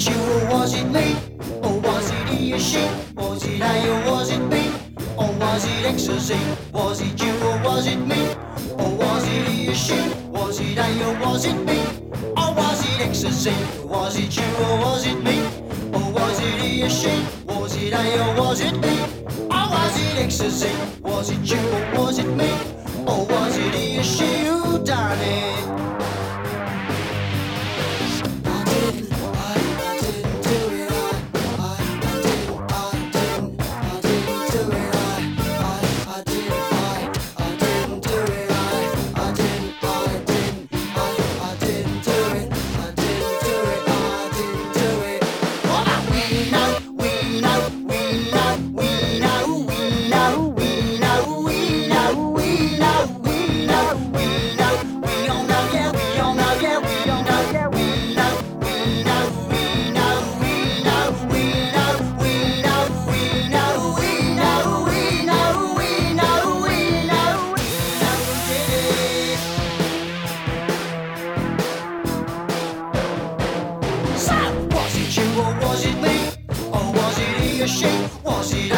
it you or was it me? Or was it he or she? Was it A or was it B? Or was it X or Z? Was it you or was it me? Or was it he or she? Was it A or was it B? Or was it X or Z? Was it you or was it me? Or was it he or she? Was it A or was it B? Or was it X or Z? Was it you or was it me? Or was it he or she who done it? Was it you or was it me? Or was it he or she? Was it